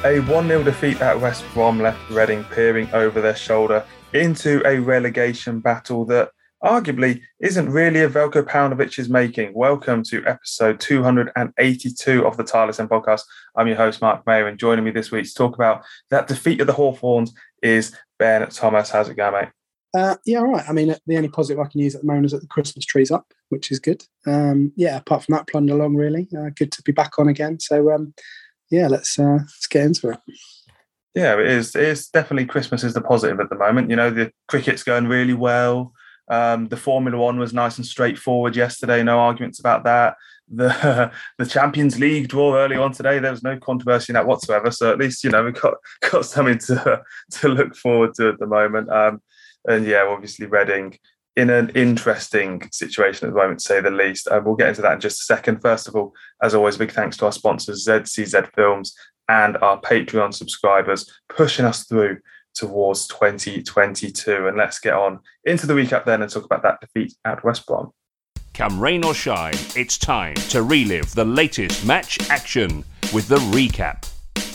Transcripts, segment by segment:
A 1-0 defeat at West Brom left Reading peering over their shoulder into a relegation battle that arguably isn't really a Veljko Paunovic's making. Welcome to episode 282 of the Tireless End podcast. I'm your host, Mark Mayer, and joining me this week to talk about that defeat of the Hawthorns is Ben Thomas. How's it going, mate? Yeah, all right. I mean, the only positive I can use at the moment is that the Christmas tree's up, which is good. Apart from that, plodding along really. Good to be back on again. So, let's get into it. Yeah, it is. It's definitely Christmas is the positive at the moment. You know, the cricket's going really well. The Formula One was nice and straightforward yesterday. No arguments about that. The Champions League draw early on today, there was no controversy in that whatsoever. So at least, you know, we've got something to look forward to at the moment. And yeah, obviously Reading in an interesting situation at the moment, to say the least. We'll get into that in just a second. First of all, as always, big thanks to our sponsors, ZCZ Films, and our Patreon subscribers, pushing us through towards 2022. And let's get on into the recap then and talk about that defeat at West Brom. Come rain or shine, it's time to relive the latest match action with the recap.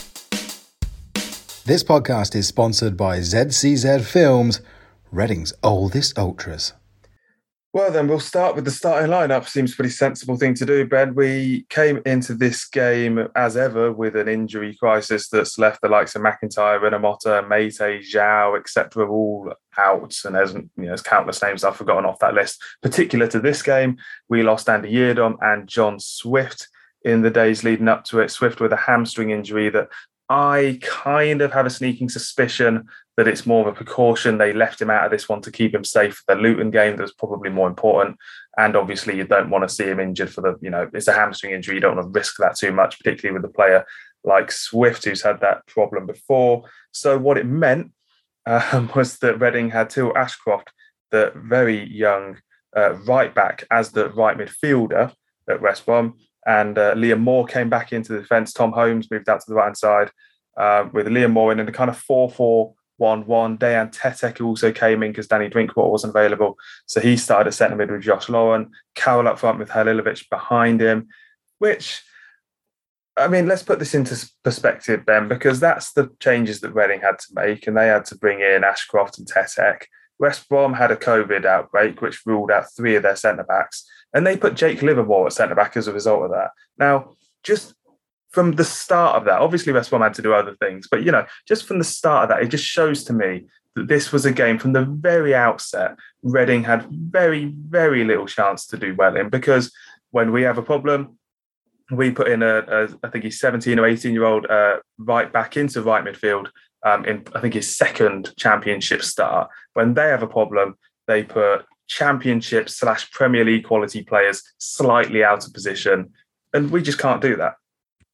This podcast is sponsored by ZCZ Films, Reading's oldest ultras. Well, then we'll start with the starting lineup. Seems a pretty sensible thing to do, Ben. We came into this game, as ever, with an injury crisis that's left the likes of McIntyre, Renamotta, Mate, Zhao, etc. all out. And there's countless names I've forgotten off that list. Particular to this game, we lost Andy Yiadom and John Swift in the days leading up to it. Swift with a hamstring injury that I kind of have a sneaking suspicion that it's more of a precaution. They left him out of this one to keep him safe for the Luton game. That was probably more important. And obviously you don't want to see him injured for it's a hamstring injury. You don't want to risk that too much, particularly with a player like Swift, who's had that problem before. So what it meant was that Reading had Till Ashcroft, the very young right back, as the right midfielder at West Brom. And Liam Moore came back into the defence. Tom Holmes moved out to the right-hand side with Liam Moore in a kind of 4-4-1-1. Dejan Tetek, who also came in because Danny Drinkwater wasn't available. So he started at centre mid with Josh Lauren. Carroll up front with Halilovic behind him, which, I mean, let's put this into perspective, Ben, because that's the changes that Reading had to make, and they had to bring in Ashcroft and Tetek. West Brom had a COVID outbreak, which ruled out 3 of their centre-backs. And they put Jake Livermore at centre-back as a result of that. Now, just from the start of that, obviously West Brom had to do other things, but, just from the start of that, it just shows to me that this was a game from the very outset, Reading had very, very little chance to do well in, because when we have a problem, we put in I think he's 17 or 18-year-old right back into right midfield in, I think, his second championship start. When they have a problem, they put Championship / Premier League quality players slightly out of position, and we just can't do that.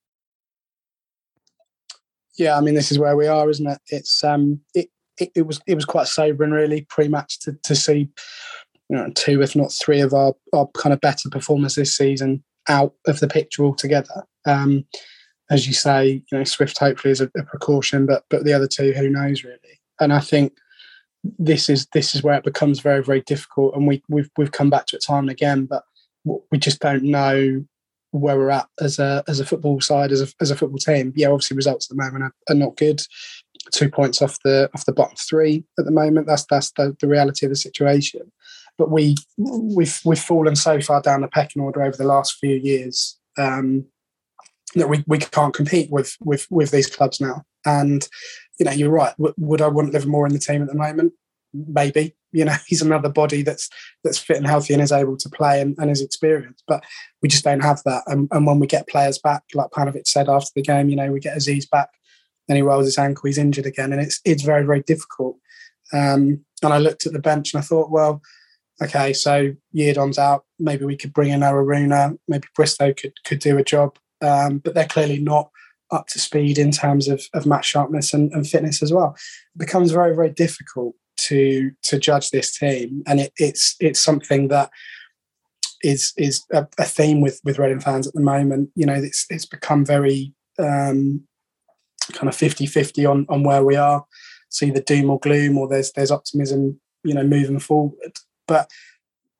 Yeah, I mean, this is where we are, isn't it? It's it was quite sobering, really, pre-match to see 2, if not 3 of our kind of better performers this season out of the picture altogether. As you say, Swift hopefully is a precaution, but the other 2, who knows really? And I think this is where it becomes very, very difficult, and we've come back to it time and again, but we just don't know where we're at as a football side, as a football team. Yeah, obviously results at the moment are not good. 2 points off the bottom 3 at the moment. That's the reality of the situation. But we've fallen so far down the pecking order over the last few years that we can't compete with these clubs now. And you're right. Would I want Livermore in the team at the moment? Maybe. He's another body that's fit and healthy and is able to play and is experienced. But we just don't have that. And when we get players back, like Paunovic said after the game, we get Aziz back, then he rolls his ankle, he's injured again, and it's very, very difficult. And I looked at the bench and I thought, well, okay, so Yiadom's out. Maybe we could bring in Aruna. Maybe Bristow could do a job. But they're clearly not up to speed in terms of match sharpness and fitness as well. It becomes very, very difficult to judge this team, and it's something that is a theme with Reading fans at the moment. It's become very kind of 50-50 on where we are. It's either doom or gloom, or there's optimism, moving forward. But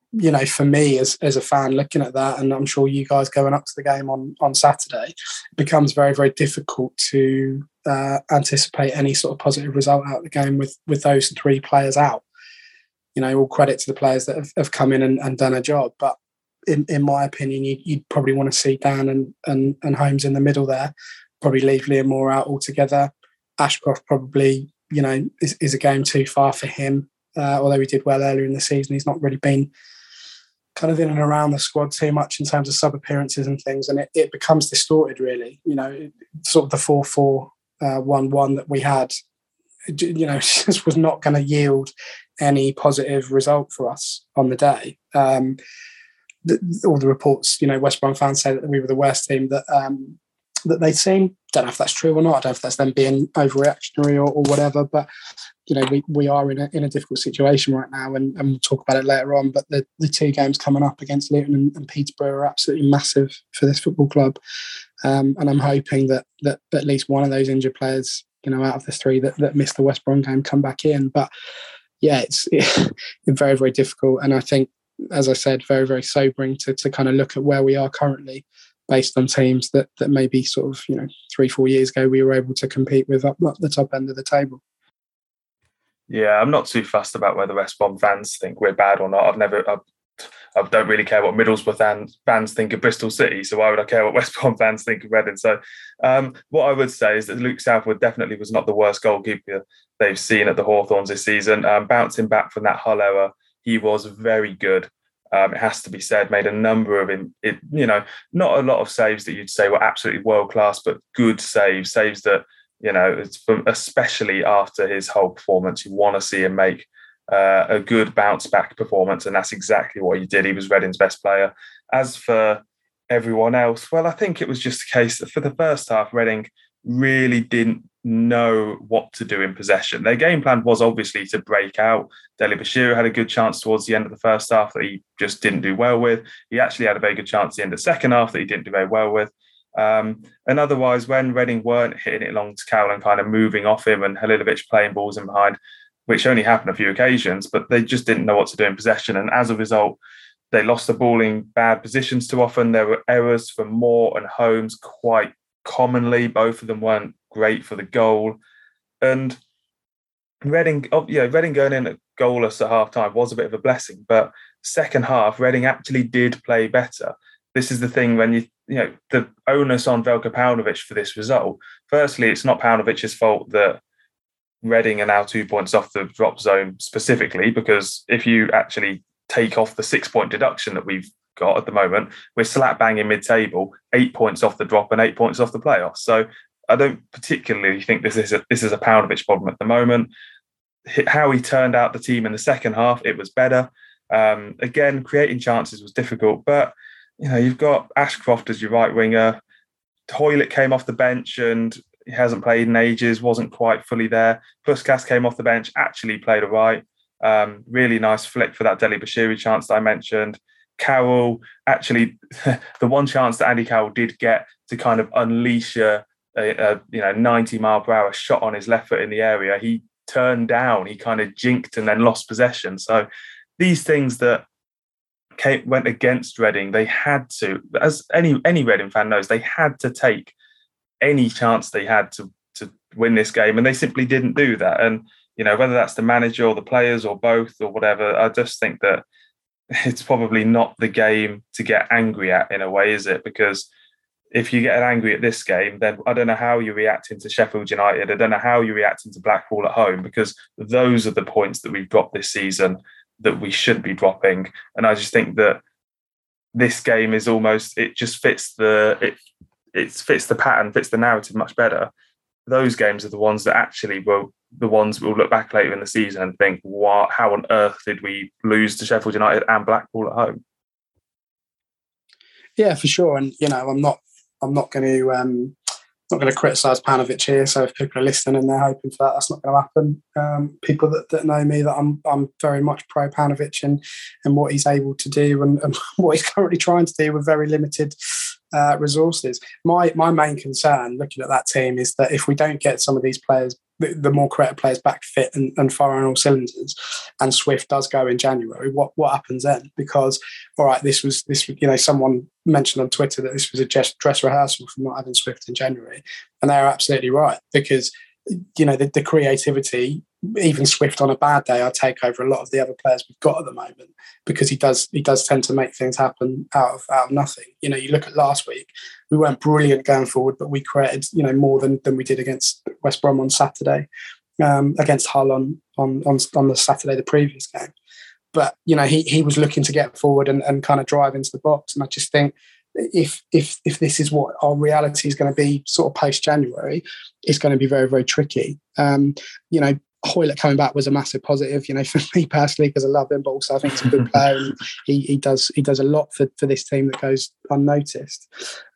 for me as a fan looking at that, and I'm sure you guys going up to the game on Saturday, it becomes very, very difficult to anticipate any sort of positive result out of the game with those 3 players out. All credit to the players that have come in and done a job. But in my opinion, you'd probably want to see Dan and Holmes in the middle there, probably leave Liam Moore out altogether. Ashcroft probably, is a game too far for him. Although he did well earlier in the season, he's not really been kind of in and around the squad too much in terms of sub appearances and things, and it becomes distorted really. Sort of the 4-4-1-1 that we had, just was not going to yield any positive result for us on the day. All the reports, West Brom fans say that we were the worst team that they'd seen. Don't know if that's true or not. I don't know if that's them being overreactionary or whatever, but we are in a difficult situation right now, and we'll talk about it later on. But the 2 games coming up against Luton and Peterborough are absolutely massive for this football club, and I'm hoping that at least one of those injured players, out of the 3 that missed the West Brom game, come back in. But yeah, it's very, very difficult, and I think, as I said, very, very sobering to kind of look at where we are currently, based on teams that maybe sort of 3-4 years ago we were able to compete with up the top end of the table. Yeah, I'm not too fussed about whether West Brom fans think we're bad or not. I don't really care what Middlesbrough fans think of Bristol City, so why would I care what West Brom fans think of Reading? So what I would say is that Luke Southwood definitely was not the worst goalkeeper they've seen at the Hawthorns this season. Bouncing back from that Hull error, he was very good. It has to be said, made a number of not a lot of saves that you'd say were absolutely world-class, but good saves that, it's especially after his whole performance, you want to see him make a good bounce-back performance, and that's exactly what he did. He was Reading's best player. As for everyone else, well, I think it was just a case that for the first half, Reading really didn't know what to do in possession. Their game plan was obviously to break out. Dele Bashiru had a good chance towards the end of the first half that he just didn't do well with. He actually had a very good chance at the end of the second half that he didn't do very well with. And otherwise, when Reading weren't hitting it along to Cowell and kind of moving off him, and Halilovic playing balls in behind, which only happened a few occasions, but they just didn't know what to do in possession. And as a result, they lost the ball in bad positions too often. There were errors from Moore and Holmes quite commonly. Both of them weren't great for the goal. And Reading going in at goalless at half-time was a bit of a blessing. But second half, Reading actually did play better. This is the thing when the onus on Veljko Paunovic for this result. Firstly, it's not Paunovic's fault that Reading are now 2 points off the drop zone specifically, because if you actually take off the 6-point deduction that we've got at the moment, we're slap bang in mid-table, 8 points off the drop and 8 points off the playoffs. So I don't particularly think this is a Paunovic problem at the moment. How he turned out the team in the second half, it was better. Again, creating chances was difficult, but you've got Ashcroft as your right winger. Hoylett came off the bench and he hasn't played in ages, wasn't quite fully there. Puskas came off the bench, actually played all right. Really nice flick for that Dele Bashiru chance that I mentioned. Cowell, actually, the one chance that Andy Cowell did get to kind of unleash a 90-mile-per-hour shot on his left foot in the area, he turned down, he kind of jinked and then lost possession. So these things that went against Reading, they had to, as any Reading fan knows, they had to take any chance they had to win this game, and they simply didn't do that. And whether that's the manager or the players or both or whatever, I just think that it's probably not the game to get angry at in a way, is it? Because if you get angry at this game, then I don't know how you're reacting to Sheffield United. I don't know how you're reacting to Blackpool at home, because those are the points that we've dropped this season that we shouldn't be dropping. And I just think that this game is almost, it just fits it fits the pattern, fits the narrative much better. Those games are the ones that actually will the ones we'll look back later in the season and think, what? How on earth did we lose to Sheffield United and Blackpool at home? Yeah, for sure. And I'm not going to criticise Paunovic here. So if people are listening and they're hoping for that, that's not going to happen. People that know me, that I'm very much pro Paunovic and what he's able to do and what he's currently trying to do with very limited resources. My main concern looking at that team is that if we don't get some of these players the more creative players back fit and fire on all cylinders, and Swift does go in January, what happens then? Because, all right, this was someone mentioned on Twitter that this was a dress rehearsal for not having Swift in January, and they're absolutely right, because the creativity, even Swift on a bad day, I take over a lot of the other players we've got at the moment, because he does tend to make things happen out of nothing. You look at last week, we weren't brilliant going forward, but we created more than we did against West Brom on Saturday, against Hull on the Saturday the previous game. But he was looking to get forward and kind of drive into the box, and I just think, if this is what our reality is going to be sort of post-January, it's going to be very, very tricky. Hoylett coming back was a massive positive, for me personally, because I love him, but also I think he's a good player, and he does a lot for this team that goes unnoticed.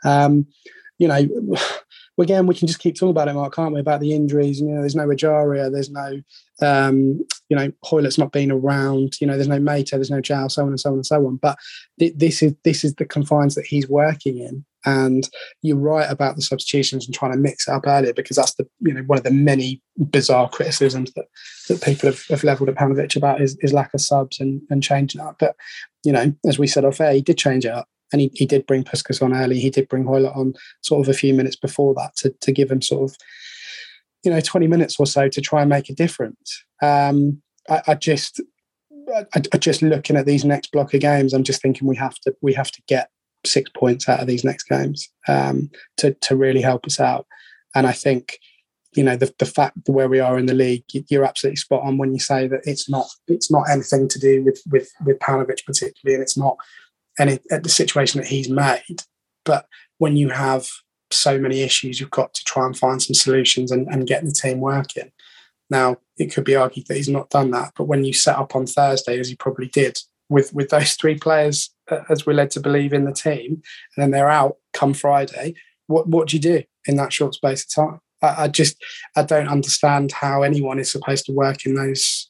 Again, we can just keep talking about it, Mark, can't we? About the injuries. There's no Ejaria, there's no, Hoylett's not been around. There's no Mate, there's no Jow, so on and so on and so on. But this is the confines that he's working in. And you're right about the substitutions and trying to mix it up earlier, because that's one of the many bizarre criticisms that people have levelled at Paunovic about is lack of subs and changing it up. But as we said off air, he did change it up. And he did bring Puskas on early. He did bring Hoylett on sort of a few minutes before that to give him sort of, 20 minutes or so to try and make a difference. I just looking at these next block of games, I'm just thinking we have to get 6 points out of these next games to really help us out. And I think, the fact where we are in the league, you're absolutely spot on when you say that it's not anything to do with Paunovic particularly, and it's not the situation that he's made. But when you have so many issues, you've got to try and find some solutions and get the team working. Now, it could be argued that he's not done that, but when you set up on Thursday, as he probably did, with those three players, as we're led to believe, in the team, and then they're out come Friday, what do you do in that short space of time? I don't understand how anyone is supposed to work in those,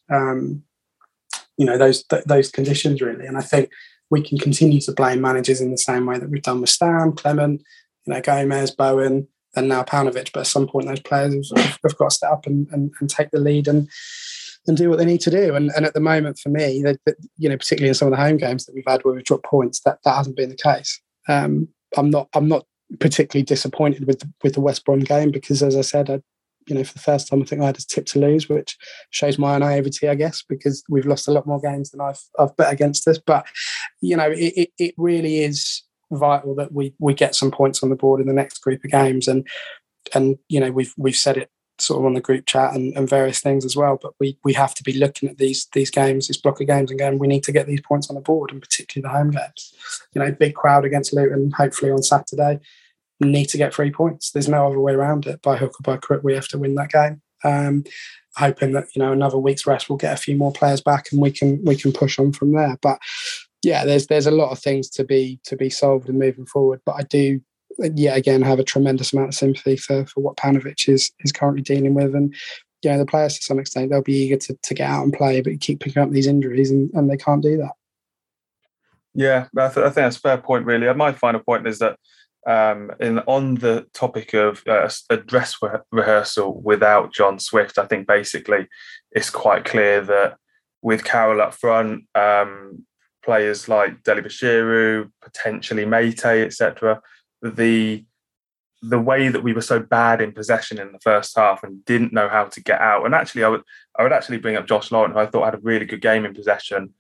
those conditions, really. And I think we can continue to blame managers in the same way that we've done with Stam, Clement, Gomez, Bowen, and now Paunovic. But at some point, those players have got to step up and take the lead and do what they need to do. And at the moment, for me, particularly in some of the home games that we've had where we've dropped points, that hasn't been the case. I'm not particularly disappointed with the West Brom game, because, as I said, for the first time, I think I had a tip to lose, which shows my naivety, I guess, because we've lost a lot more games than I've bet against us. But it really is vital that we get some points on the board in the next group of games, and we've said it sort of on the group chat and various things as well. But we have to be looking at these games, this block of games, and going, we need to get these points on the board, and particularly the home games. Big crowd against Luton, hopefully on Saturday. Need to get 3 points. There's no other way around it. By hook or by crook, we have to win that game. Hoping that another week's rest will get a few more players back and we can push on from there. But yeah, there's a lot of things to be solved and moving forward. But I do, again, have a tremendous amount of sympathy for what Paunovic is currently dealing with. And the players, to some extent, they'll be eager to get out and play, but you keep picking up these injuries and they can't do that. Yeah, I think that's a fair point, really. My final point is that on the topic of a dress rehearsal without John Swift, I think basically it's quite clear that with Carroll up front, players like Dele-Bashiru, potentially Mate, etc., the way that we were so bad in possession in the first half and didn't know how to get out. And actually, I would actually bring up Josh Laurent, who I thought had a really good game in possession.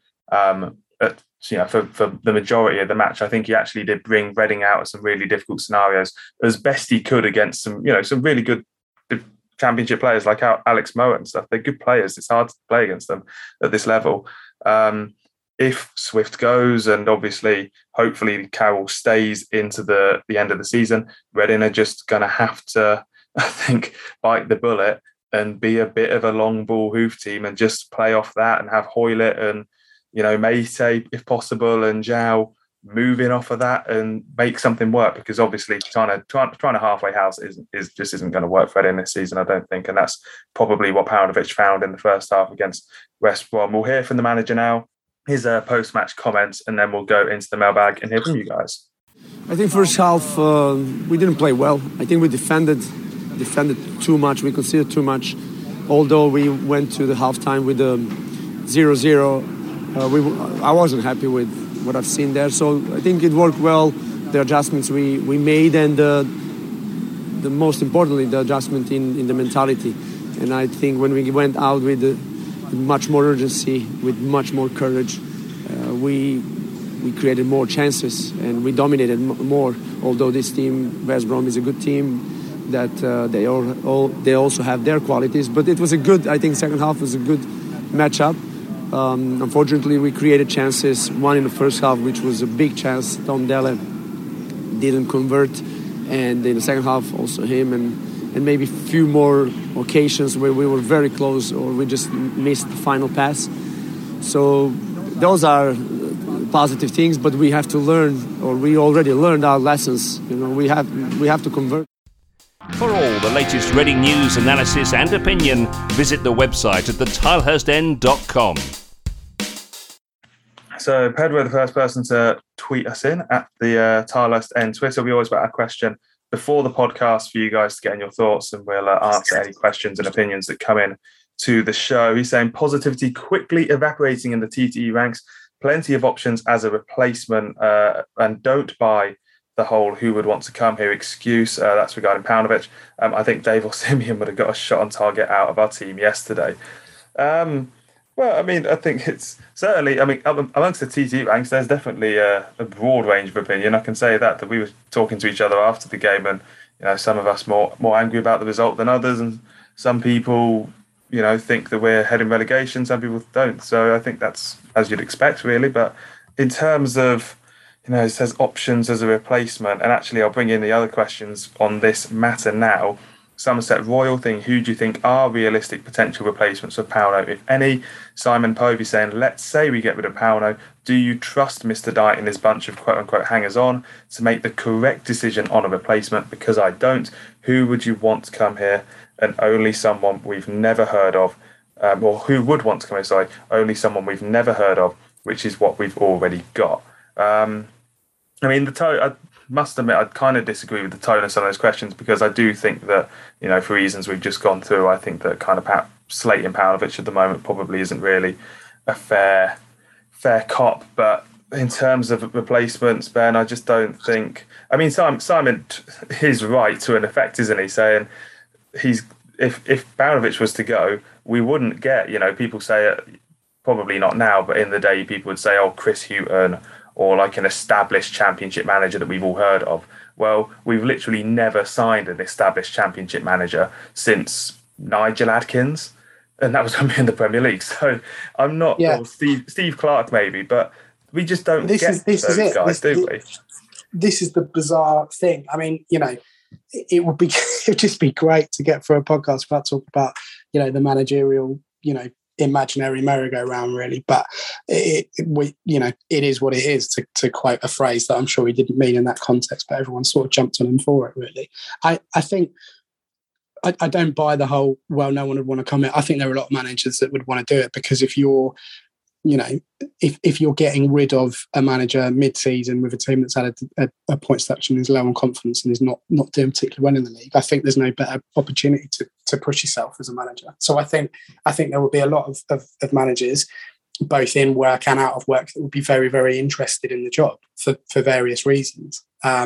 For the majority of the match. I think he actually did bring Reading out of some really difficult scenarios as best he could against some really good Championship players like Alex Mowatt and stuff. They're good players. It's hard to play against them at this level. If Swift goes, and obviously, hopefully, Carroll stays into the end of the season, Reading are just going to have to, I think, bite the bullet and be a bit of a long ball hoof team and just play off that and have Hoylett and Mate, if possible, and Jow moving off of that and make something work, because obviously trying a halfway house isn't going to work for Reading this season, I don't think, and that's probably what Paunovic found in the first half against West Brom. We'll hear from the manager now, his post-match comments, and then we'll go into the mailbag and hear from you guys. I think first half we didn't play well. I think we defended too much. We conceded too much. although we went to the halftime with a 0-0, I wasn't happy with what I've seen there. So I think it worked well, the adjustments we made, and the most importantly, the adjustment in the mentality. And I think when we went out with much more urgency, with much more courage, we created more chances and we dominated more. Although this team, West Brom, is a good team, that they also have their qualities. But it was I think second half was a good matchup. Unfortunately, we created chances. One in the first half, which was a big chance. Tom Dele didn't convert, and in the second half, also him, and maybe a few more occasions where we were very close or we just missed the final pass. So those are positive things, but we have to learn, or we already learned our lessons. We have to convert. For all the latest Reading news, analysis and opinion, visit the website at thetilehurstend.com. So, Ped, we're the first person to tweet us in at the Tilehurst End Twitter. We always put our question before the podcast for you guys to get in your thoughts, and we'll answer any questions and opinions that come in to the show. He's saying positivity quickly evaporating in the TTE ranks, plenty of options as a replacement, and don't buy the whole who would want to come here excuse. That's regarding Paunovic. I think Dave Osimhen would have got a shot on target out of our team yesterday. Well, I mean, I think it's certainly, amongst the TT ranks, there's definitely a broad range of opinion. I can say that we were talking to each other after the game, and some of us more angry about the result than others, and some people think that we're heading relegation, some people don't. So I think that's as you'd expect, really. But in terms of it says options as a replacement, and actually I'll bring in the other questions on this matter now. Somerset Royal thing, who do you think are realistic potential replacements for Pauno, if any? Simon Povey saying, let's say we get rid of Pauno, do you trust Mr. Dyche and his bunch of quote-unquote hangers-on to make the correct decision on a replacement? Because I don't. Who would you want to come here? And only someone we've never heard of, or who would want to come here, sorry, only someone we've never heard of, which is what we've already got. I must admit, I kind of disagree with the tone of some of those questions, because I do think that, for reasons we've just gone through, I think that kind of slating Paunovic at the moment probably isn't really a fair cop. But in terms of replacements, Ben, I just don't think. I mean, Simon is right to an effect, isn't he? Saying if Paunovic was to go, we wouldn't get. People say it, probably not now, but in the day, people would say, "Oh, Chris Hughton," or like an established championship manager that we've all heard of. Well, we've literally never signed an established championship manager since Nigel Adkins, and that was when we were in the Premier League. So I'm not, well, Steve Clark maybe, but we just don't get those guys, do we? This is the bizarre thing. I mean, it would just be great to get for a podcast about talk about, the managerial, imaginary merry-go-round, really, but it is what it is, to quote a phrase that I'm sure he didn't mean in that context, but everyone sort of jumped on him for it, really. I think I don't buy the whole, well, no one would want to come in. I think there are a lot of managers that would want to do it, because if you're if you're getting rid of a manager mid-season with a team that's had a point deduction, is low on confidence, and is not doing particularly well in the league, I think there's no better opportunity to push yourself as a manager. So I think there will be a lot of managers, both in work and out of work, that would be very, very interested in the job for various reasons.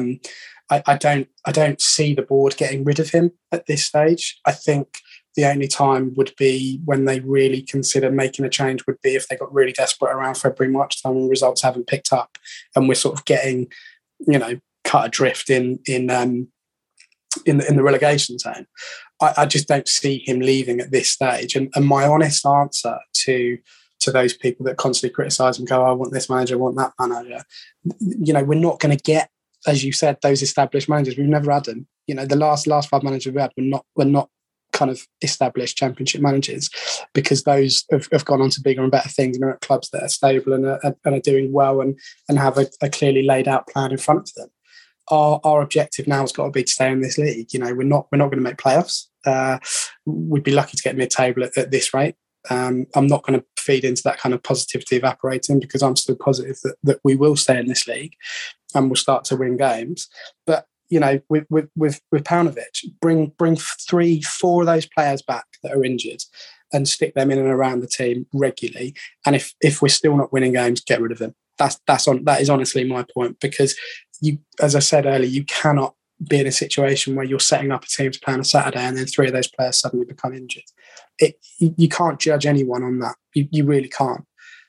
I don't see the board getting rid of him at this stage. I think the only time would be when they really consider making a change would be if they got really desperate around February, March time and results haven't picked up, and we're sort of getting, cut adrift in the relegation zone. I just don't see him leaving at this stage. And my honest answer to those people that constantly criticise and go, I want this manager, I want that manager, we're not going to get, as you said, those established managers. We've never had them. The last 5 managers we had were not kind of established championship managers, because those have gone on to bigger and better things and are at clubs that are stable and are doing well and have a clearly laid out plan in front of them. Our objective now has got to be to stay in this league. We're not going to make playoffs. We'd be lucky to get mid-table at this rate. I'm not going to feed into that kind of positivity evaporating, because I'm still positive that we will stay in this league and we'll start to win games. But with Paunovic, bring 3-4 of those players back that are injured and stick them in and around the team regularly. And if we're still not winning games, get rid of them. That is honestly my point, because you, as I said earlier, you cannot be in a situation where you're setting up a team to play on a Saturday and then 3 of those players suddenly become injured. You can't judge anyone on that. You really can't.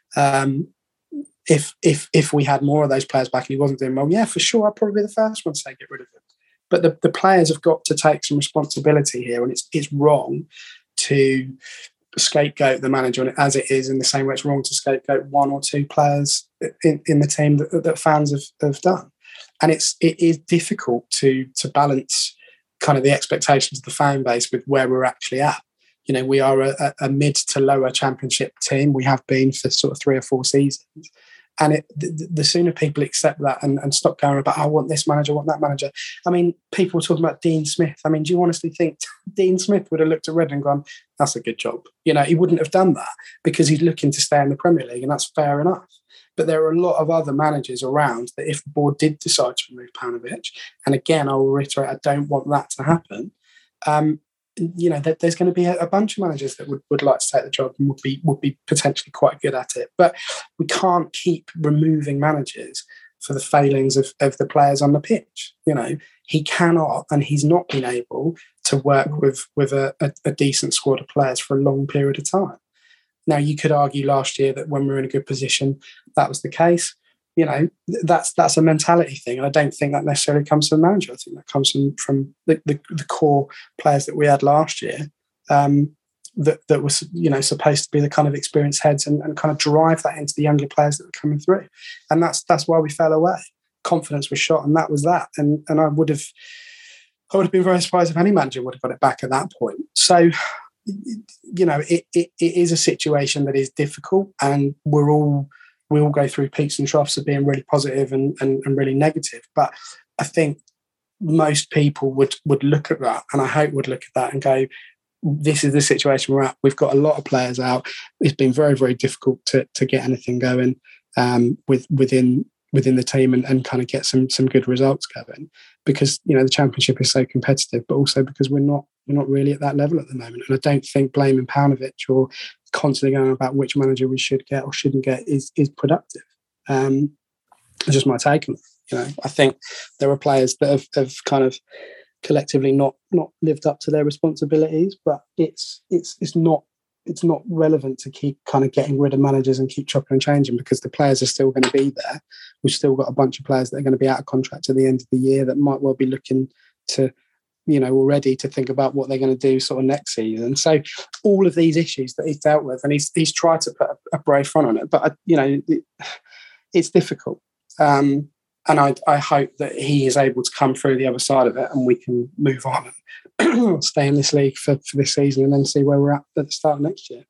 If we had more of those players back and he wasn't doing well, yeah, for sure, I'd probably be the first one to say get rid of him. But the players have got to take some responsibility here, and it's wrong to scapegoat the manager as it is, in the same way it's wrong to scapegoat 1 or 2 players in the team that fans have done. And it is difficult to balance kind of the expectations of the fan base with where we're actually at. We are a mid to lower championship team. We have been for sort of 3 or 4 seasons. And the sooner people accept that and stop going about, I want this manager, I want that manager. I mean, people were talking about Dean Smith. I mean, do you honestly think Dean Smith would have looked at Reading and gone, that's a good job? He wouldn't have done that, because he's looking to stay in the Premier League, and that's fair enough. But there are a lot of other managers around that, if the board did decide to remove Paunovic, and again, I will reiterate, I don't want that to happen, there's going to be a bunch of managers that would like to take the job and would be potentially quite good at it. But we can't keep removing managers for the failings of the players on the pitch. He cannot, and he's not been able to work with a decent squad of players for a long period of time. Now, you could argue last year that when we were in a good position, that was the case. That's a mentality thing. And I don't think that necessarily comes from the manager. I think that comes from the core players that we had last year, that was, supposed to be the kind of experienced heads and kind of drive that into the younger players that were coming through. And that's why we fell away. Confidence was shot, and that was that. And I would have been very surprised if any manager would have got it back at that point. So, it is a situation that is difficult, and we all go through peaks and troughs of being really positive and really negative. But I think most people would look at that, and I hope would look at that and go, this is the situation we're at. We've got a lot of players out. It's been very, very difficult to get anything going within the team and kind of get some good results going, because the championship is so competitive, but also because we're not really at that level at the moment. And I don't think blaming Paunovic or constantly going on about which manager we should get or shouldn't get is productive. It's just my take on it. I think there are players that have kind of collectively not lived up to their responsibilities, but it's not relevant to keep kind of getting rid of managers and keep chopping and changing, because the players are still going to be there. We've still got a bunch of players that are going to be out of contract at the end of the year that might well be looking to, already to think about what they're going to do sort of next season. So all of these issues that he's dealt with, and he's tried to put a brave front on it, but it's difficult. And I hope that he is able to come through the other side of it, and we can move on and stay in this league for this season, and then see where we're at the start of next year.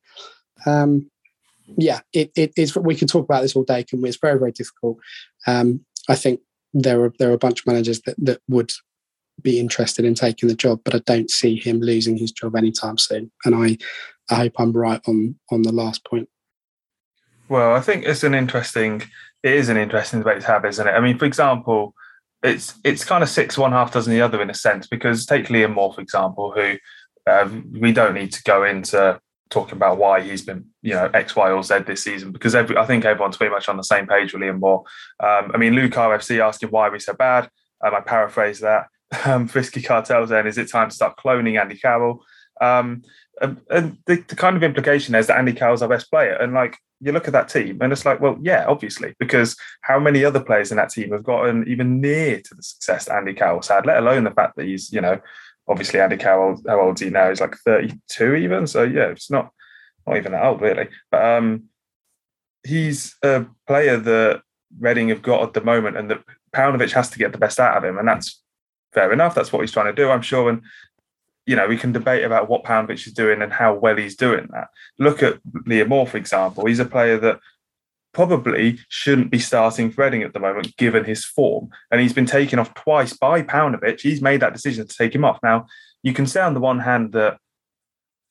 It is. We can talk about this all day, can we? It's very, very difficult. I think there are a bunch of managers that would be interested in taking the job, but I don't see him losing his job anytime soon. And I hope I'm right on the last point. Well, I think it is an interesting debate to have, isn't it? I mean, for example, it's kind of 6 one, half dozen the other in a sense, because take Liam Moore, for example, who we don't need to go into talking about why he's been, X, Y, or Z this season, because I think everyone's pretty much on the same page with Liam Moore. Luke RFC asking why we're so bad. I paraphrase that. Frisky Cartel saying, is it time to start cloning Andy Carroll? And the kind of implication is that Andy Carroll's our best player. And you look at that team and it's like, well, yeah, obviously, because how many other players in that team have gotten even near to the success that Andy Carroll's had, let alone the fact that he's, obviously Andy Carroll, how old is he now? He's like 32 even. So yeah, it's not even that old really. But he's a player that Reading have got at the moment, and that Paunovic has to get the best out of him. And that's fair enough. That's what he's trying to do, I'm sure. And, we can debate about what Paunovic is doing and how well he's doing that. Look at Liam Moore, for example. He's a player that probably shouldn't be starting for Reading at the moment, given his form. And he's been taken off twice by Paunovic. He's made that decision to take him off. Now, you can say on the one hand that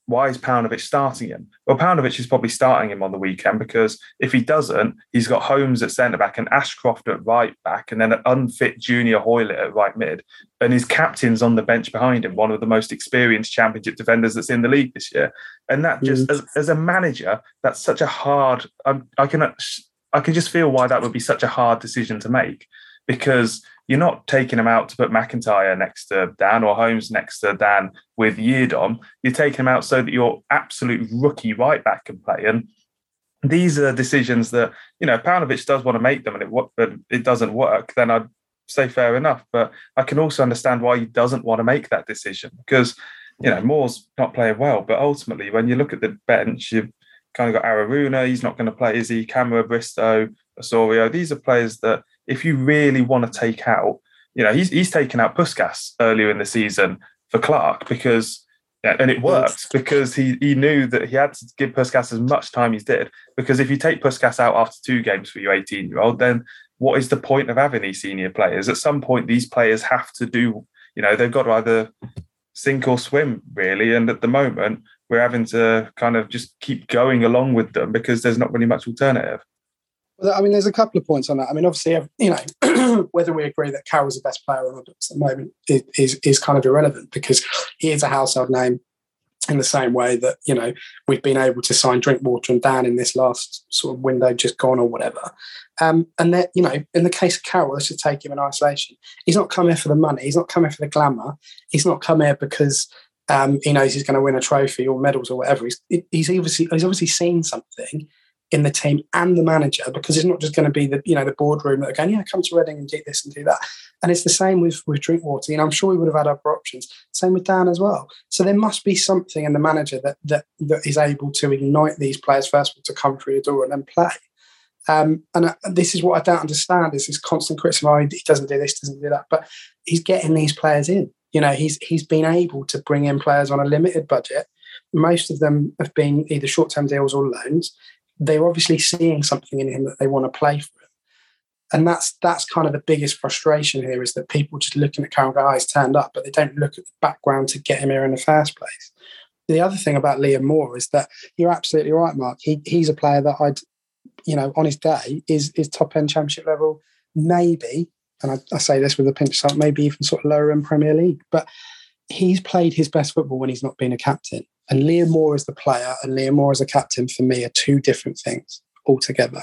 why is Paunovic starting him? Well, Paunovic is probably starting him on the weekend because if he doesn't, he's got Holmes at centre-back and Ashcroft at right-back and then an unfit Junior Hoylett at right-mid. And his captain's on the bench behind him, one of the most experienced Championship defenders that's in the league this year. And that just, as a manager, that's such a hard... I can just feel why that would be such a hard decision to make, because you're not taking him out to put McIntyre next to Dan or Holmes next to Dan with Yiadom. You're taking him out so that your absolute rookie right back can play. And these are decisions that, you know, if Paunovic does want to make them and it doesn't work, then I'd say fair enough. But I can also understand why he doesn't want to make that decision because, you know, Moore's not playing well. But ultimately, when you look at the bench, you've kind of got Araruna. He's not going to play, is he? Camera, Bristow, Osorio. These are players that, if you really want to take out, you know, he's taken out Puskas earlier in the season for Clark because, and it worked because he knew that he had to give Puskas as much time as he did. Because if you take Puskas out after 2 games for your 18-year-old, then what is the point of having these senior players? At some point, these players have to do, you know, they've got to either sink or swim, really. And at the moment, we're having to kind of just keep going along with them because there's not really much alternative. Well, I mean, there's a couple of points on that. I mean, obviously, you know, whether we agree that Carroll's the best player on our books at the moment is kind of irrelevant because he is a household name in the same way that, you know, we've been able to sign Drinkwater and Dan in this last sort of window just gone or whatever. And that, you know, in the case of Carroll, let's just take him in isolation. He's not come here for the money. He's not come here for the glamour. He's not come here because he knows he's going to win a trophy or medals or whatever. He's obviously seen something in the team and the manager, because it's not just going to be the boardroom that are going, yeah, come to Reading and do this and do that. And it's the same with Drinkwater. You know, I'm sure we would have had other options. Same with Dan as well. So there must be something in the manager that is able to ignite these players first of all to come through the door and then play. And this is what I don't understand is this constant criticism. Oh, he doesn't do this, doesn't do that. But he's getting these players in. You know, he's been able to bring in players on a limited budget. Most of them have been either short-term deals or loans. They're obviously seeing something in him that they want to play for him. And that's kind of the biggest frustration here is that people just looking at Carroll go, he's turned up, but they don't look at the background to get him here in the first place. The other thing about Liam Moore is that you're absolutely right, Mark. He's a player that I'd, you know, on his day is top-end Championship level, maybe, and I say this with a pinch of salt, maybe even sort of lower in Premier League, but he's played his best football when he's not been a captain. And Liam Moore as the player and Liam Moore as a captain, for me, are two different things altogether.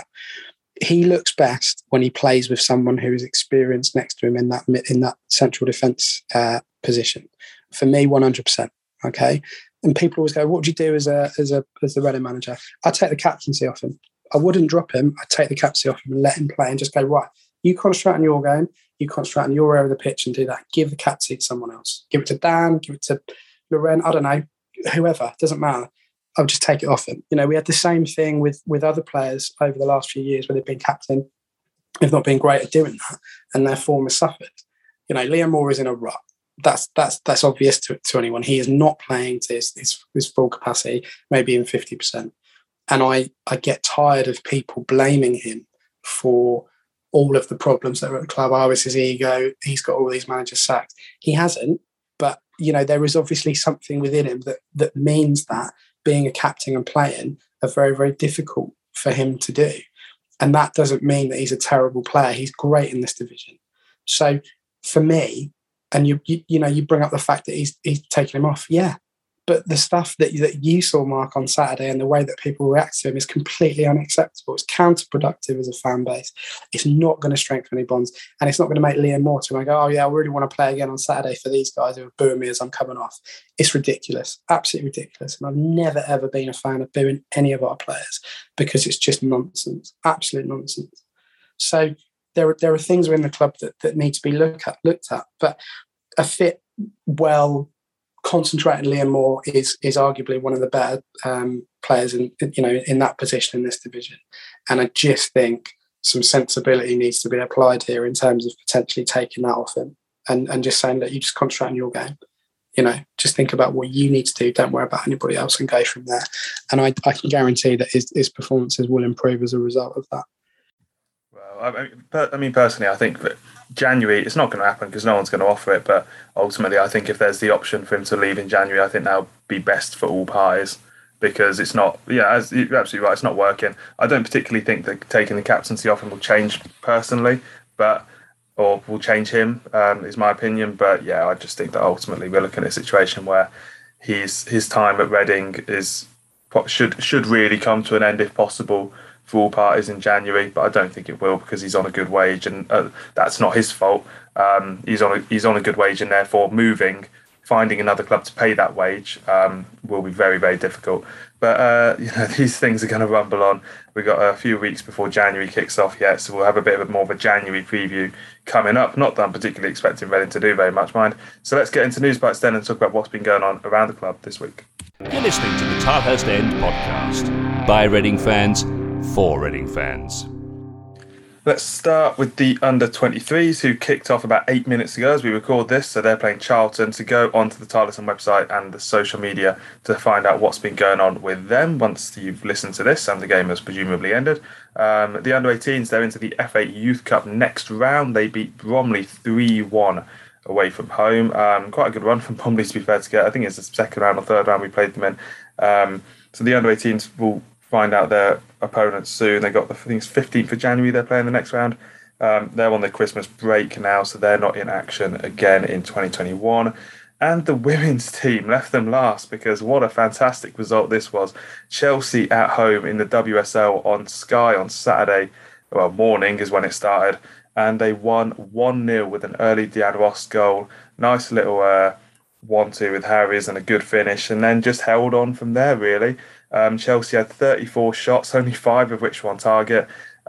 He looks best when he plays with someone who is experienced next to him in that central defence position. For me, 100%. Okay, and people always go, "What would you do as the Reading manager?" I'd take the captaincy off him. I wouldn't drop him. I'd take the captaincy off him and let him play and just go, right, you concentrate on your game, you concentrate on your area of the pitch and do that. Give the captaincy to someone else. Give it to Dan, give it to Loren, I don't know, whoever, doesn't matter. I'll just take it off him. You know, we had the same thing with other players over the last few years where they've been captain, they've not been great at doing that, and their form has suffered. You know, Liam Moore is in a rut. That's obvious to anyone. He is not playing to his full capacity, maybe in 50%. And I get tired of people blaming him for all of the problems that are at the club. Oh, it's his ego. He's got all these managers sacked. He hasn't. But, you know, there is obviously something within him that means that being a captain and playing are very, very difficult for him to do. And that doesn't mean that he's a terrible player. He's great in this division. So for me, and you bring up the fact that he's taken him off. Yeah. But the stuff that you saw, Mark, on Saturday and the way that people react to him is completely unacceptable. It's counterproductive as a fan base. It's not going to strengthen any bonds. And it's not going to make Liam Moore to go, oh, yeah, I really want to play again on Saturday for these guys who are booing me as I'm coming off. It's ridiculous. Absolutely ridiculous. And I've never, ever been a fan of booing any of our players because it's just nonsense. Absolute nonsense. So there are things within the club that need to be looked at. But a fit, well, concentrating Liam Moore is arguably one of the better players in that position in this division. And I just think some sensibility needs to be applied here in terms of potentially taking that off him and just saying that you just concentrate on your game. You know, just think about what you need to do. Don't worry about anybody else and go from there. And I can guarantee that his performances will improve as a result of that. Well, I mean, personally, I think that January, it's not going to happen because no one's going to offer it. But ultimately, I think if there's the option for him to leave in January, I think that would be best for all parties, because it's not, as you're absolutely right, it's not working. I don't particularly think that taking the captaincy off him will change personally, or will change him, is my opinion. But yeah, I just think that ultimately we're looking at a situation where his time at Reading should really come to an end if possible for all parties in January, but I don't think it will, because he's on a good wage, and that's not his fault. He's on a good wage, and therefore finding another club to pay that wage will be very, very difficult. But these things are going to rumble on. We've got a few weeks before January kicks off yet, so we'll have a bit of more of a January preview coming up. Not that I'm particularly expecting Reading to do very much, mind. So let's get into News Bites then and talk about what's been going on around the club this week. You're listening to the Tilehurst End podcast by Reading fans for Reading fans. Let's start with the under-23s, who kicked off about 8 minutes ago as we record this. So they're playing Charlton. To go onto the Tilehurst website and the social media to find out what's been going on with them once you've listened to this and the game has presumably ended. The under-18s, they're into the FA Youth Cup next round. They beat Bromley 3-1 away from home. Quite a good run from Bromley, to be fair to get. I think it's the second round or third round we played them in. So the under-18s will find out their opponents soon. They got, I think it's 15th of January they're playing the next round. They're on their Christmas break now, so they're not in action again in 2021. And the women's team left them last, because what a fantastic result this was. Chelsea at home in the WSL on Sky on Saturday, well, morning is when it started, and they won 1-0 with an early Deanne Ross goal. Nice little 1-2 with Harries and a good finish, and then just held on from there, really. Chelsea had 34 shots, only 5 of which were on target.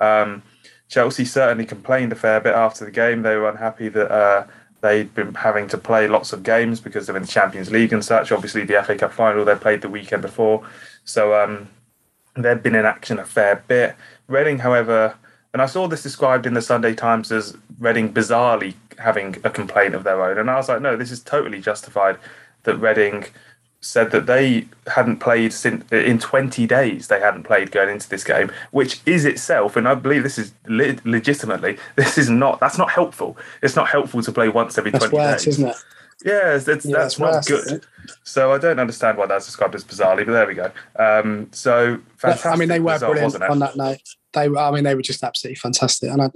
Chelsea certainly complained a fair bit after the game. They were unhappy that they'd been having to play lots of games because they're in the Champions League and such. Obviously, the FA Cup final they played the weekend before. So they'd been in action a fair bit. Reading, however, and I saw this described in the Sunday Times as Reading bizarrely having a complaint of their own. And I was like, no, this is totally justified, that Reading said that they hadn't played in 20 days. They hadn't played going into this game, which is itself, and I believe this is legitimately, that's not helpful. It's not helpful to play once every 20 days, isn't it? Yeah, that's not good. So I don't understand why that's described as bizarrely, but there we go. So fantastic. I mean, they were result, brilliant on that night. They were just absolutely fantastic, and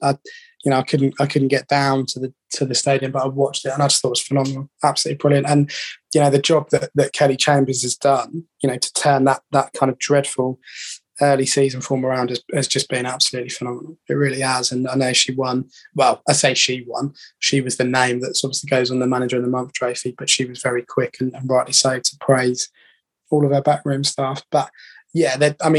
I couldn't get down to the stadium, but I watched it and I just thought it was phenomenal, absolutely brilliant. And the job that Kelly Chambers has done, to turn that kind of dreadful early season form around has just been absolutely phenomenal. It really has. And I know she won. Well, I say she won. She was the name that obviously goes on the Manager of the Month trophy, but she was very quick and rightly so to praise all of her backroom staff. But yeah,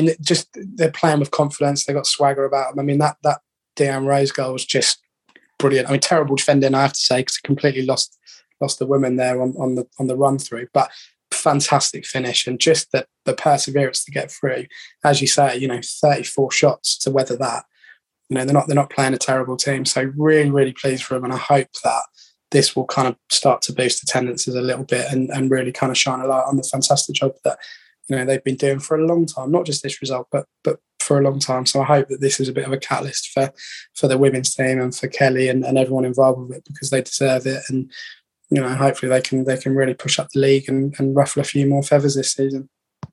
they're playing with confidence. They got swagger about them. I mean, that Deanne Rose goal was just brilliant. I mean, terrible defending, I have to say, because it completely lost the women there on the run through. But fantastic finish, and just the perseverance to get through. As you say, 34 shots to weather that. They're not playing a terrible team. So really, really pleased for them, and I hope that this will kind of start to boost attendances a little bit and really kind of shine a light on the fantastic job that they've been doing for a long time. Not just this result, but for a long time. So I hope that this is a bit of a catalyst for the women's team and for Kelly and everyone involved with it, because they deserve it. And hopefully they can really push up the league and ruffle a few more feathers this season.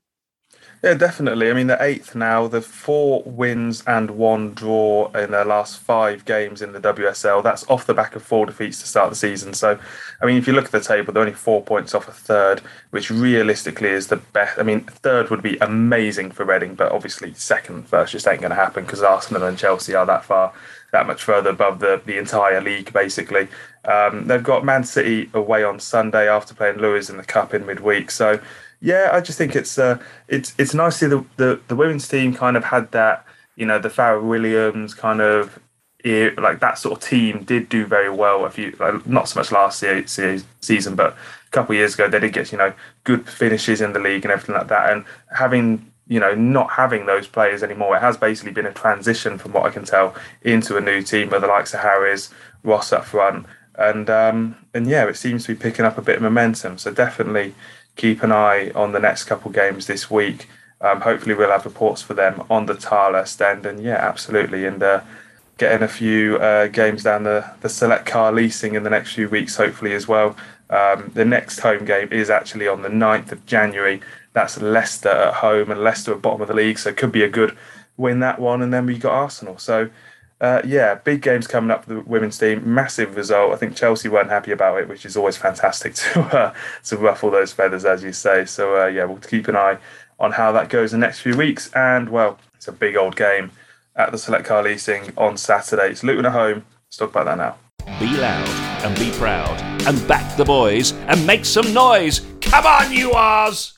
Yeah, definitely. I mean, they're 8th now. The 4 wins and 1 draw in their last 5 games in the WSL. That's off the back of 4 defeats to start the season. So, I mean, if you look at the table, they're only 4 points off a third, which realistically is the best. I mean, third would be amazing for Reading, but obviously second and first just ain't going to happen, because Arsenal and Chelsea are that much further above the entire league, basically. They've got Man City away on Sunday after playing Lewes in the Cup in midweek. So, yeah, I just think it's nice to see the women's team kind of had that, the Farrah Williams kind of, like that sort of team did do very well. Not so much last season, but a couple of years ago they did get, good finishes in the league and everything like that. And having, not having those players anymore, it has basically been a transition, from what I can tell, into a new team with the likes of Harris, Ross up front. And yeah, it seems to be picking up a bit of momentum. So definitely keep an eye on the next couple games this week. Hopefully we'll have reports for them on the Tilehurst end. And yeah, absolutely. And getting a few games down the Select Car leasing in the next few weeks, hopefully as well. The next home game is actually on the 9th of January. That's Leicester at home, and Leicester at bottom of the league, so it could be a good win, that one. And then we got Arsenal. So, big games coming up for the women's team. Massive result. I think Chelsea weren't happy about it, which is always fantastic to ruffle those feathers, as you say. So, we'll keep an eye on how that goes in the next few weeks. And, well, it's a big old game at the Select Car leasing on Saturday. It's Luton at home. Let's talk about that now. Be loud and be proud and back the boys and make some noise. Come on, you Rs!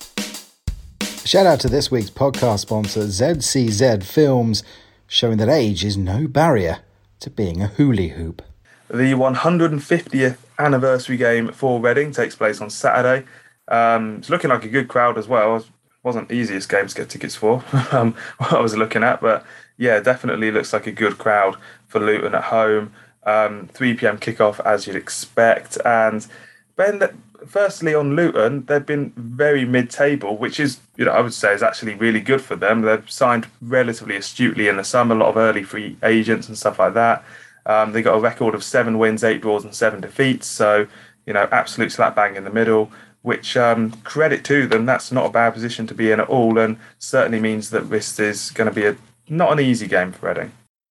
Shout out to this week's podcast sponsor, ZCZ Films, showing that age is no barrier to being a hula hoop. The 150th anniversary game for Reading takes place on Saturday. It's looking like a good crowd as well. It wasn't the easiest game to get tickets for, what I was looking at, but yeah, definitely looks like a good crowd for Luton at home. 3 p.m. kickoff, as you'd expect. And Ben, firstly on Luton, they've been very mid-table, which is, I would say is actually really good for them. They've signed relatively astutely in the summer, a lot of early free agents and stuff like that. They got a record of 7 wins, 8 draws and 7 defeats. So, absolute slap bang in the middle, which credit to them. That's not a bad position to be in at all, and certainly means that this is going to be not an easy game for Reading.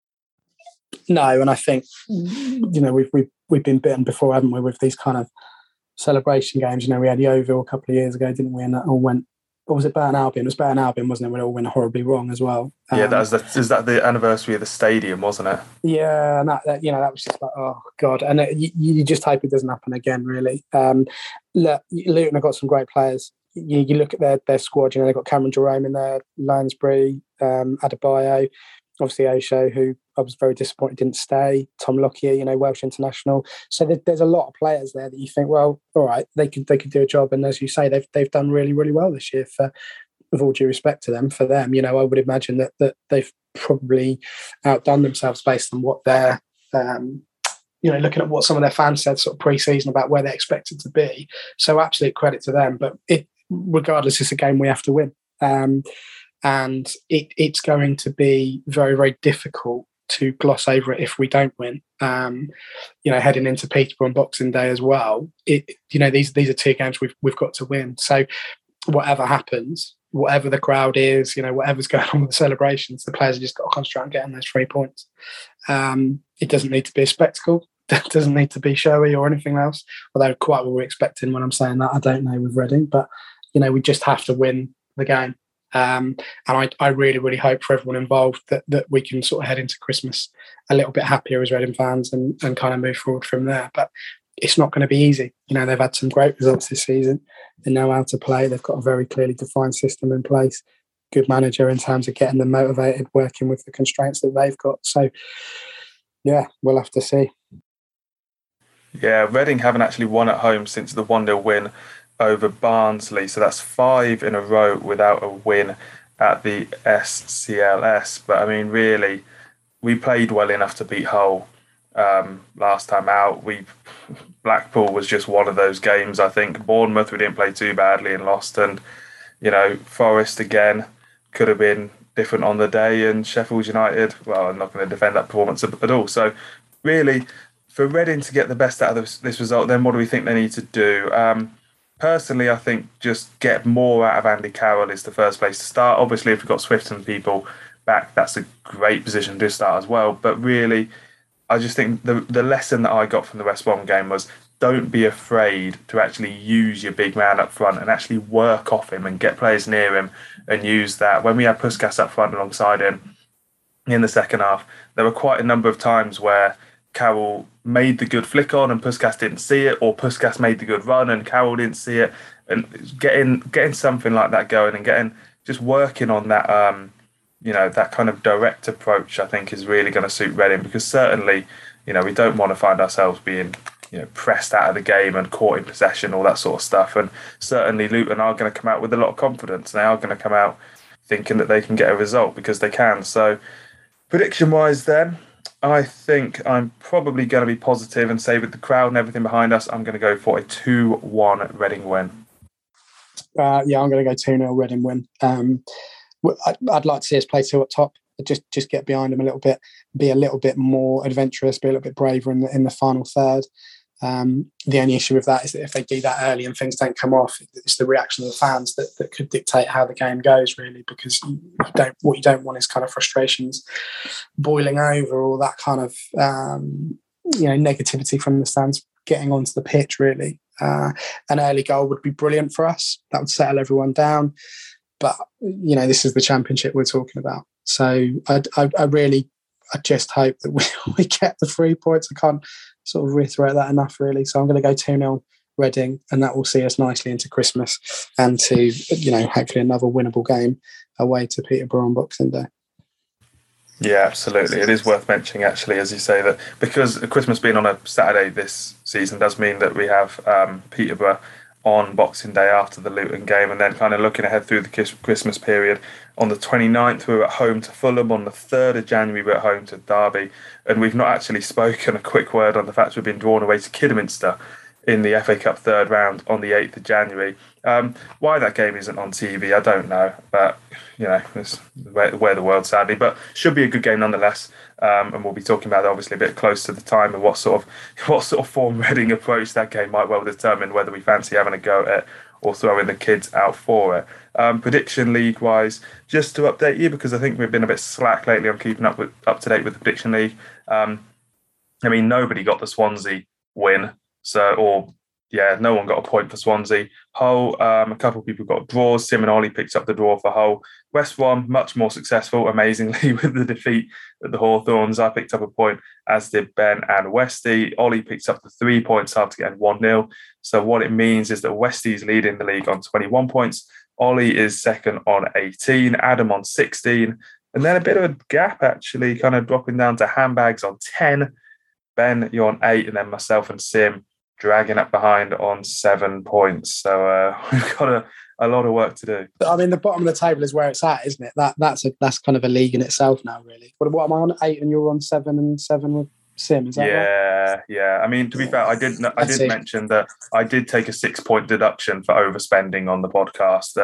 No, and I think we've been bitten before, haven't we, with these kind of celebration games? We had Yeovil a couple of years ago, didn't we? And that all went. Or was it Burton Albion? It was Burton Albion, wasn't it? When it all went horribly wrong as well. Yeah, is that the anniversary of the stadium, wasn't it? Yeah, and that was just like, oh god, and you just hope it doesn't happen again. Really, look, Luton have got some great players. You look at their squad. They've got Cameron Jerome in there, Lansbury, Adebayo. Obviously, Osho, who I was very disappointed didn't stay. Tom Lockyer, Welsh international. So there's a lot of players there that you think, well, all right, they could do a job. And as you say, they've done really, really well this year. With all due respect to them, for them, I would imagine that they've probably outdone themselves based on what they're, looking at what some of their fans said sort of pre-season about where they're expected to be. So absolute credit to them. But regardless, it's a game we have to win. And it's going to be very, very difficult to gloss over it if we don't win. Heading into Peterborough and Boxing Day as well. These are 2 games we've got to win. So whatever happens, whatever the crowd is, whatever's going on with the celebrations, the players have just got to concentrate on getting those 3 points. It doesn't need to be a spectacle. It doesn't need to be showy or anything else. Although quite what we're expecting when I'm saying that, I don't know with Reading, but we just have to win the game. And I really, really hope for everyone involved that we can sort of head into Christmas a little bit happier as Reading fans and kind of move forward from there. But it's not going to be easy. They've had some great results this season. They know how to play. They've got a very clearly defined system in place. Good manager in terms of getting them motivated, working with the constraints that they've got. So, yeah, we'll have to see. Yeah, Reading haven't actually won at home since the 1-0 win over Barnsley, so that's 5 in a row without a win at the SCLS. But I mean, really, we played well enough to beat Hull last time out. Blackpool was just one of those games. I think Bournemouth, we didn't play too badly and lost, and Forest again could have been different on the day, and Sheffield United, well, I'm not going to defend that performance at all. So really, for Reading to get the best out of this result, then what do we think they need to do? Personally, I think just get more out of Andy Carroll is the first place to start. Obviously, if we've got Swift and people back, that's a great position to start as well. But really, I just think the lesson that I got from the West Brom game was don't be afraid to actually use your big man up front and actually work off him and get players near him and use that. When we had Puskas up front alongside him in the second half, there were quite a number of times where Carroll made the good flick on and Puskas didn't see it, or Puskas made the good run and Carroll didn't see it. And getting something like that going and just working on that, that kind of direct approach, I think is really going to suit Reading, because certainly, we don't want to find ourselves being, pressed out of the game and caught in possession, all that sort of stuff. And certainly Luton are going to come out with a lot of confidence. They are going to come out thinking that they can get a result, because they can. So prediction-wise then, I think I'm probably going to be positive and say with the crowd and everything behind us, I'm going to go for a 2-1 Reading win. I'm going to go 2-0 Reading win. I'd like to see us play 2 up top. just get behind them a little bit, be a little bit more adventurous, be a little bit braver in the final third. The only issue with that is that if they do that early and things don't come off, it's the reaction of the fans that could dictate how the game goes, really, because what you don't want is kind of frustrations boiling over, or that kind of negativity from the stands getting onto the pitch, really. An early goal would be brilliant for us. That would settle everyone down. But, this is the Championship we're talking about. So I just hope that we get the 3 points. I can't sort of reiterate that enough, really. So I'm going to go 2-0 Reading, and that will see us nicely into Christmas and to, hopefully another winnable game away to Peterborough on Boxing Day. Yeah, absolutely. It is worth mentioning, actually, as you say, that because Christmas being on a Saturday this season does mean that we have Peterborough on Boxing Day after the Luton game, and then kind of looking ahead through the Christmas period. On the 29th, we were at home to Fulham. On the 3rd of January, we were at home to Derby. And we've not actually spoken a quick word on the fact we've been drawn away to Kidderminster in the FA Cup third round on the 8th of January. Why that game isn't on TV, I don't know. But, it's where the world, sadly. But should be a good game nonetheless. And we'll be talking about it obviously a bit close to the time, and what sort of form Reading approach that game might well determine whether we fancy having a go at it or throwing the kids out for it. Prediction League wise, just to update you, because I think we've been a bit slack lately on keeping up to date with the Prediction League. Nobody got the Swansea win, no one got a point for Swansea. Hull, a couple of people got draws. Sim and Ollie picked up the draw for Hull. West Brom, much more successful, amazingly, with the defeat at the Hawthorns. I picked up a point, as did Ben and Westy. Ollie picked up the 3 points after getting 1-0. So what it means is that Westy's leading the league on 21 points. Ollie is second on 18. Adam on 16. And then a bit of a gap, actually, kind of dropping down to Handbags on 10. Ben, you're on 8. And then myself and Sim dragging up behind on 7 points. So we've got a lot of work to do. The bottom of the table is where it's at, isn't it? That's kind of a league in itself now, really. What am I on? 8 and you're on 7 and 7 with Sim, is that right? Yeah. To be fair, I did mention that I did take a 6-point deduction for overspending on the podcast,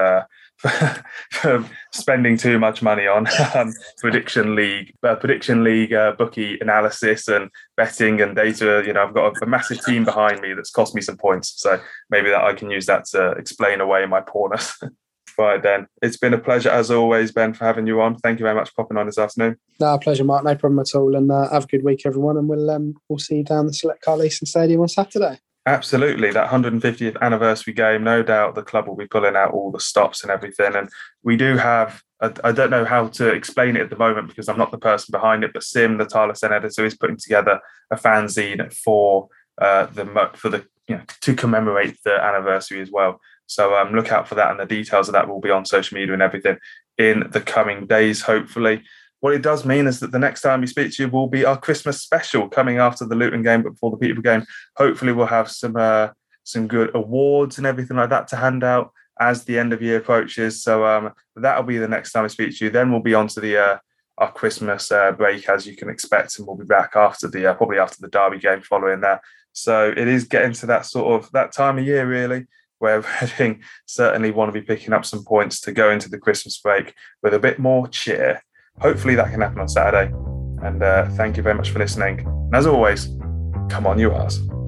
for spending too much money on prediction league bookie analysis and betting and data. I've got a massive team behind me that's cost me some points, so maybe that I can use that to explain away my poorness. Right then, it's been a pleasure as always, Ben, for having you on. Thank you very much for popping on this afternoon. No, pleasure, Mark. No problem at all. And have a good week, everyone. And we'll see you down the Select Car Leasing Stadium on Saturday. Absolutely, that 150th anniversary game. No doubt the club will be pulling out all the stops and everything. And we do have, I don't know how to explain it at the moment because I'm not the person behind it, but Sim, the Tarleton editor, is putting together a fanzine for to commemorate the anniversary as well. So look out for that, and the details of that will be on social media and everything in the coming days, hopefully. What it does mean is that the next time we speak to you will be our Christmas special coming after the Luton game, but before the Peterborough game. Hopefully we'll have some good awards and everything like that to hand out as the end of year approaches. So that'll be the next time we speak to you. Then we'll be on to our Christmas break, as you can expect, and we'll be back after probably after the Derby game following that. So it is getting to that sort of that time of year, really, where Reading certainly want to be picking up some points to go into the Christmas break with a bit more cheer. Hopefully that can happen on Saturday. And thank you very much for listening. And as always, come on, you Ars.